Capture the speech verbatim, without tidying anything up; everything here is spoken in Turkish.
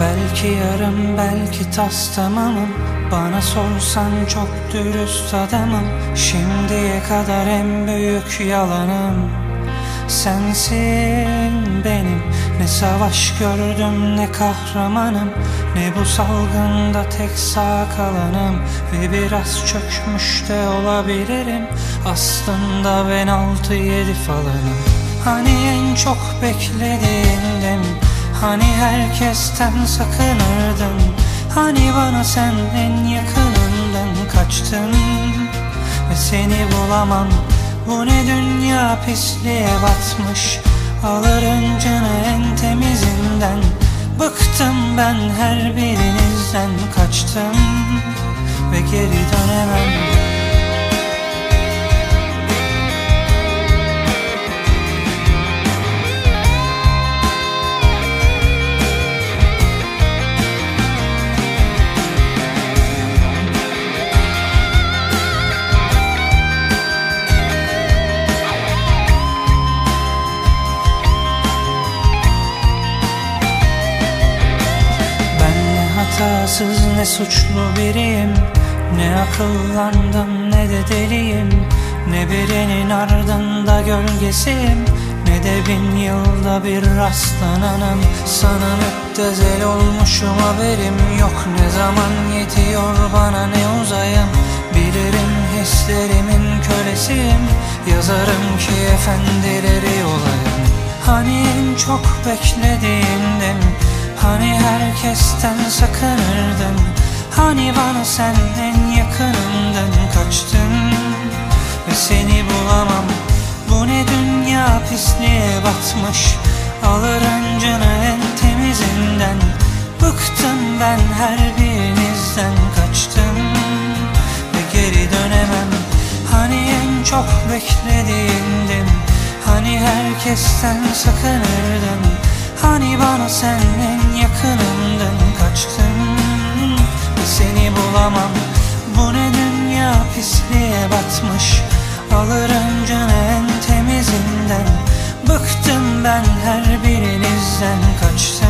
Belki yarım, belki tas tamamım. Bana sorsan çok dürüst adamım. Şimdiye kadar en büyük yalanım sensin benim. Ne savaş gördüm, ne kahramanım, ne bu salgında tek sağ kalanım. Ve biraz çökmüş de olabilirim, aslında ben altı yedi falanım. Hani en çok beklediğindim, hani herkesten sakınırdın, hani bana sen en yakınından kaçtın. Ve seni bulamam, bu ne dünya pisliğe batmış. Alırım canı en temizinden. Bıktım ben her birinizden, kaçtım ve geri dönemem. Hatasız ne suçlu biriyim, ne akıllandım ne de deliyim. Ne birinin ardında gölgesiyim, ne de bin yılda bir rastlananım. Sana müptezel olmuşum, haberim yok. Ne zaman yetiyor bana ne uzayım. Bilirim hislerimin kölesiyim, yazarım ki efendileri olayım. Hani en çok beklediğimdim, hani herkesten sakınırdın, hani bana sen en yakınımdın, kaçtın ve seni bulamam. Bu ne dünya pisliğe batmış. Alır öncünü en temizinden. Bıktım ben her birinizden, kaçtım ve geri dönemem. Hani en çok beklediğindim, hani herkesten sakınırdın, hani bana sen en yakınımdın, kaçtın ve seni bulamam. Bu ne dünya pisliğe batmış. Alır öncünü en temizinden. Bıktım ben her birinizden, kaçtım